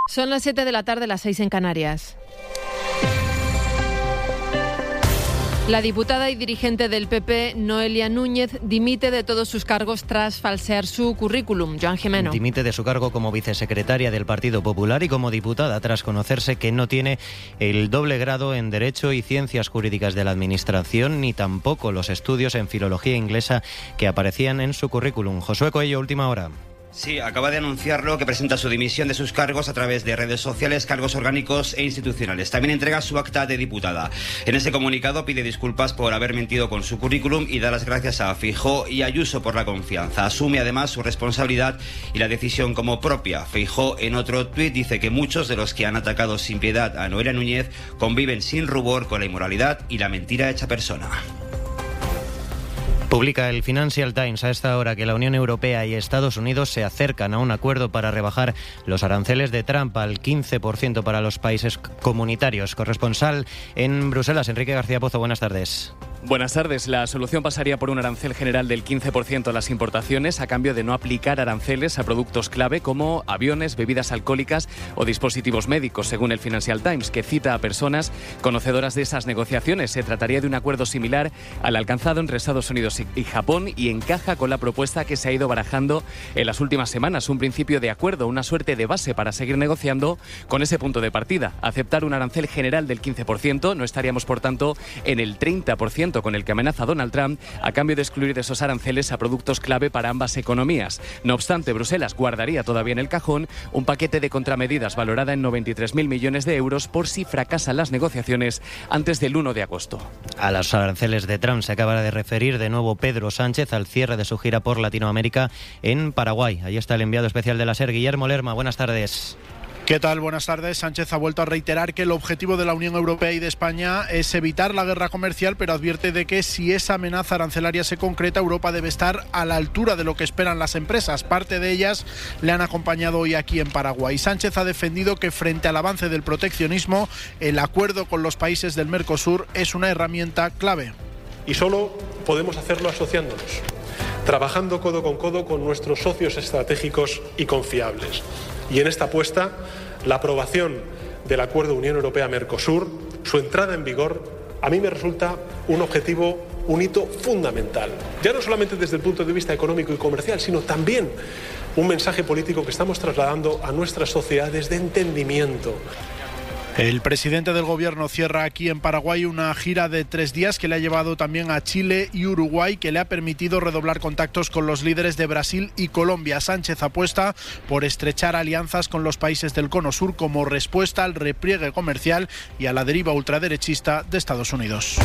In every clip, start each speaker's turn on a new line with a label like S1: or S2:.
S1: Son las 7 de la tarde, las 6 en Canarias. La diputada y dirigente del PP, Noelia Núñez, dimite de todos sus cargos tras falsear su currículum. Joan Gimeno.
S2: Dimite de su cargo como vicesecretaria del Partido Popular y como diputada tras conocerse que no tiene el doble grado en Derecho y Ciencias Jurídicas de la Administración, ni tampoco los estudios en Filología Inglesa que aparecían en su currículum. Josué Coello, última hora.
S3: Sí, acaba de anunciarlo, que presenta su dimisión de sus cargos a través de redes sociales, cargos orgánicos e institucionales. También entrega su acta de diputada. En ese comunicado pide disculpas por haber mentido con su currículum y da las gracias a Feijóo y Ayuso por la confianza. Asume además su responsabilidad y la decisión como propia. Feijóo en otro tuit dice que muchos de los que han atacado sin piedad a Noelia Núñez conviven sin rubor con la inmoralidad y la mentira hecha persona.
S2: Publica el Financial Times a esta hora que la Unión Europea y Estados Unidos se acercan a un acuerdo para rebajar los aranceles de Trump al 15% para los países comunitarios. Corresponsal en Bruselas, Enrique García Pozo, buenas tardes.
S4: Buenas tardes. La solución pasaría por un arancel general del 15% a las importaciones a cambio de no aplicar aranceles a productos clave como aviones, bebidas alcohólicas o dispositivos médicos, según el Financial Times, que cita a personas conocedoras de esas negociaciones. Se trataría de un acuerdo similar al alcanzado entre Estados Unidos y Japón y encaja con la propuesta que se ha ido barajando en las últimas semanas. Un principio de acuerdo, una suerte de base para seguir negociando con ese punto de partida. Aceptar un arancel general del 15%, no estaríamos por tanto en el 30% con el que amenaza Donald Trump a cambio de excluir de esos aranceles a productos clave para ambas economías. No obstante, Bruselas guardaría todavía en el cajón un paquete de contramedidas valorada en 93.000 millones de euros por si fracasan las negociaciones antes del 1 de agosto.
S2: A los aranceles de Trump se acaba de referir de nuevo Pedro Sánchez al cierre de su gira por Latinoamérica en Paraguay. Ahí está el enviado especial de la SER, Guillermo Lerma. Buenas tardes.
S5: ¿Qué tal? Buenas tardes. Sánchez ha vuelto a reiterar que el objetivo de la Unión Europea y de España es evitar la guerra comercial, pero advierte de que si esa amenaza arancelaria se concreta, Europa debe estar a la altura de lo que esperan las empresas. Parte de ellas le han acompañado hoy aquí en Paraguay. Sánchez ha defendido que frente al avance del proteccionismo, el acuerdo con los países del Mercosur es una herramienta clave.
S6: Y solo podemos hacerlo asociándonos, trabajando codo con nuestros socios estratégicos y confiables. Y en esta apuesta, la aprobación del Acuerdo Unión Europea-Mercosur, su entrada en vigor, a mí me resulta un objetivo, un hito fundamental. Ya no solamente desde el punto de vista económico y comercial, sino también un mensaje político que estamos trasladando a nuestras sociedades de entendimiento.
S5: El presidente del gobierno cierra aquí en Paraguay una gira de 3 días que le ha llevado también a Chile y Uruguay, que le ha permitido redoblar contactos con los líderes de Brasil y Colombia. Sánchez apuesta por estrechar alianzas con los países del Cono Sur como respuesta al repliegue comercial y a la deriva ultraderechista de Estados Unidos.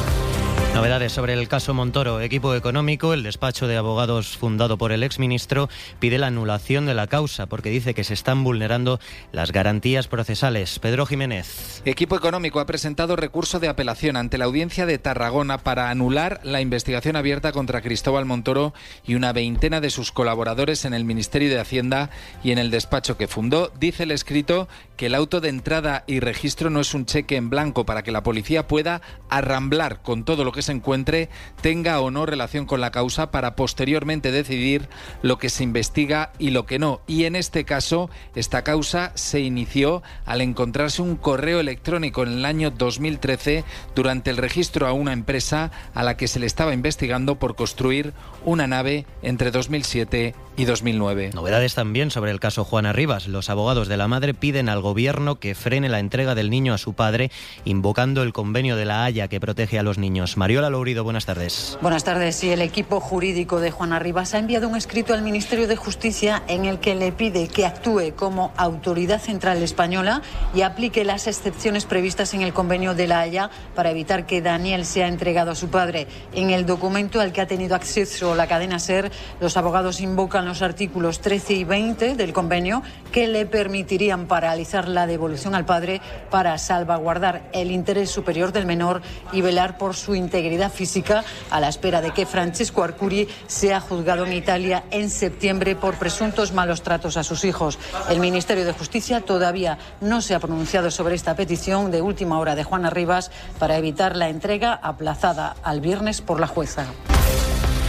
S2: Novedades sobre el caso Montoro. Equipo Económico, el despacho de abogados fundado por el exministro, pide la anulación de la causa porque dice que se están vulnerando las garantías procesales. Pedro Jiménez.
S7: Equipo Económico ha presentado recurso de apelación ante la Audiencia de Tarragona para anular la investigación abierta contra Cristóbal Montoro y una veintena de sus colaboradores en el Ministerio de Hacienda y en el despacho que fundó. Dice el escrito que el auto de entrada y registro no es un cheque en blanco para que la policía pueda arramblar con todo lo que se encuentre, tenga o no relación con la causa, para posteriormente decidir lo que se investiga y lo que no. Y en este caso, esta causa se inició al encontrarse un correo electrónico en el año 2013 durante el registro a una empresa a la que se le estaba investigando por construir una nave entre 2007 y 2009.
S2: Novedades también sobre el caso Juana Rivas. Los abogados de la madre piden al gobierno que frene la entrega del niño a su padre, invocando el convenio de La Haya que protege a los niños. Mariola Lourido, buenas tardes.
S8: Buenas tardes. Y el equipo jurídico de Juana Rivas ha enviado un escrito al Ministerio de Justicia en el que le pide que actúe como autoridad central española y aplique las excepciones previstas en el convenio de La Haya para evitar que Daniel sea entregado a su padre. En el documento al que ha tenido acceso la cadena SER, los abogados invocan los artículos 13 y 20 del convenio que le permitirían paralizar la devolución al padre para salvaguardar el interés superior del menor y velar por su integridad física, a la espera de que Francesco Arcuri sea juzgado en Italia en septiembre por presuntos malos tratos a sus hijos. El Ministerio de Justicia todavía no se ha pronunciado sobre esta petición de última hora de Juana Rivas para evitar la entrega aplazada al viernes por la jueza.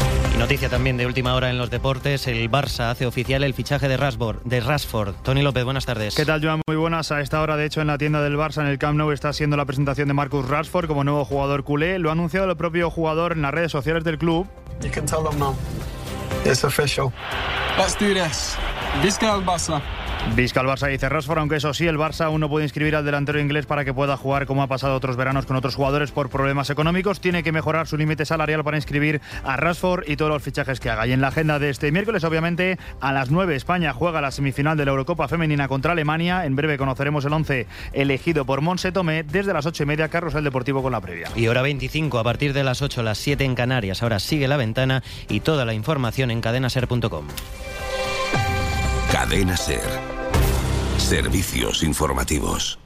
S2: Noticia también de última hora en los deportes. El Barça hace oficial el fichaje de Rashford. Tony López, buenas tardes.
S9: ¿Qué tal, Joan? Muy buenas. A esta hora, de hecho, en la tienda del Barça, en el Camp Nou, está siendo la presentación de Marcus Rashford como nuevo jugador culé. Lo ha anunciado el propio jugador en las redes sociales del club.
S10: You can tell them now. It's official. Let's do this. Visca el Barça.
S9: Visca el Barça, dice Rashford, aunque eso sí, el Barça aún no puede inscribir al delantero inglés para que pueda jugar como ha pasado otros veranos con otros jugadores por problemas económicos. Tiene que mejorar su límite salarial para inscribir a Rashford y todos los fichajes que haga. Y en la agenda de este miércoles, obviamente, a las 9 España juega la semifinal de la Eurocopa Femenina contra Alemania. En breve conoceremos el 11 elegido por Montse Tomé. Desde las 8:30, Carrusel Deportivo con la previa.
S2: Y hora 25, a partir de las 8, las 7 en Canarias. Ahora sigue La Ventana y toda la información en cadenaser.com.
S11: Cadena Ser. Servicios informativos.